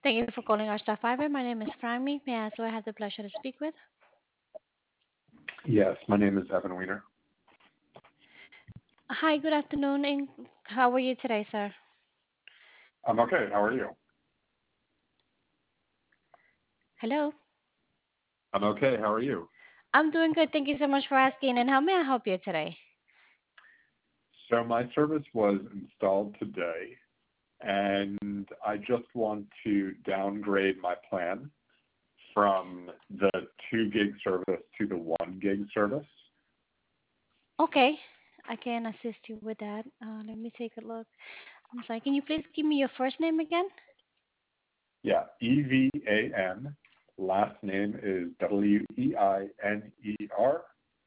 Thank you for calling our Star Fiber. My name is Prime. May I ask who I have the pleasure to speak with? Yes, my name is Evan Weiner. Hi, good afternoon, and how are you today, sir? I'm okay. How are you? Hello. I'm okay. How are you? I'm doing good. Thank you so much for asking. And how may I help you today? So my service was installed today, and I just want to downgrade my plan from the 2 gig service to the 1 gig service. Okay, I can assist you with that. Let me take a look. I'm sorry. Can you please give me your first name again? Yeah, EVAN. Last name is WEINER.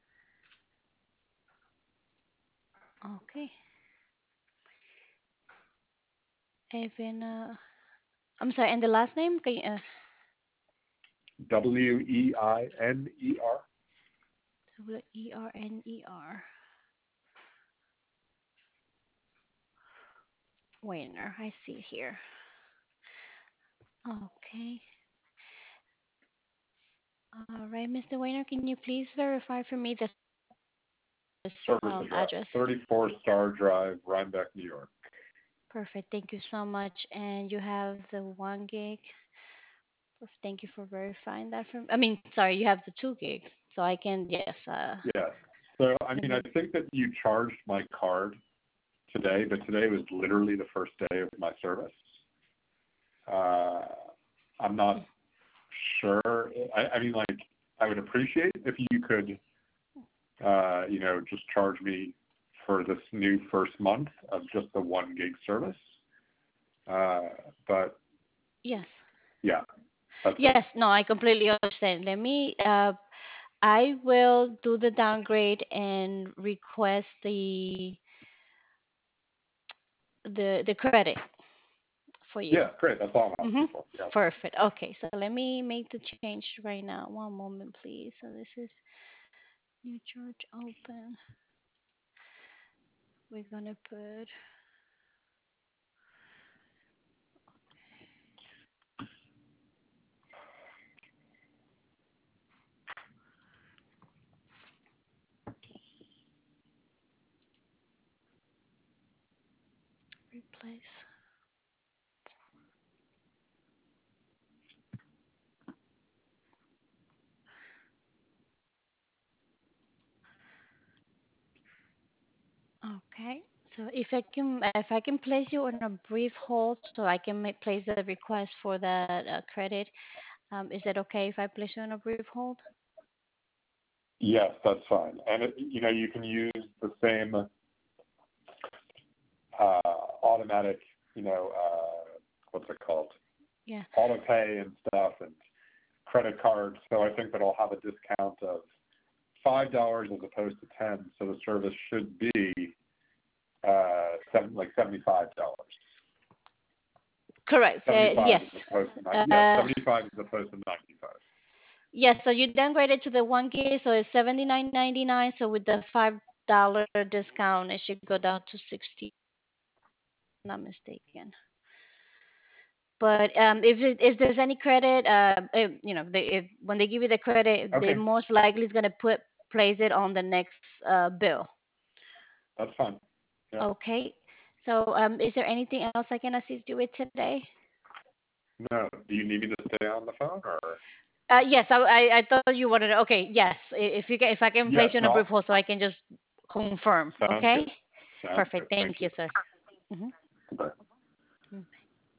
Okay. Evan. I'm sorry. And the last name? Can you, WEINER. Werner. Weiner. I see it here. Okay. All right, Mr. Weiner. Can you please verify for me this Service address address? 34 Star Drive, Rhinebeck, New York. Perfect. Thank you so much. And you have the 1 gig. Thank you for verifying that for. I mean, sorry, you have the 2 gig, so I can yes. Yes. So, I Let mean, I me. think that you charged my card today, but today was literally the first day of my service. Uh, I'm not sure. I mean, like, I would appreciate if you could, just charge me for this new first month of just the 1 gig service. Uh, but Yes. yeah, that's it. Yes. No, I completely understand. Let me. I will do the downgrade and request the credit for you. Yeah, great. That's all I'm Mm-hmm. asking for. Yeah. Perfect. Okay, so let me make the change right now. One moment, please. So this is new charge open. We're gonna put replace. Okay. So if I can place you on a brief hold so I can place the request for that credit, is that okay if I place you on a brief hold? Yes, that's fine. And you can use the same uh, automatic, what's it called? Yeah. Auto pay and stuff and credit cards. So I think that I'll have a discount of $5 as opposed to 10. So the service should be $75. Correct. 75 as Yes. opposed to 90. Yeah, Uh, 75 as opposed to 95. yes. So you downgraded to the 1 gig, so it's 79.99. So with the $5 discount, it should go down to 60. Not mistaken. But if there's any credit, if when they give you the credit, they Okay, most likely is gonna place it on the next bill. that's fine. Yeah. Okay. So is there anything else I can assist you with today? No, do you need me to stay on the phone or? Yes, I thought you wanted to. Okay, yes. If I can Yes, place you on a no. brief hold so I can just confirm. Sounds Okay. good. Sounds good. Perfect. Thank Thank you, you. sir. Hmm. Goodbye.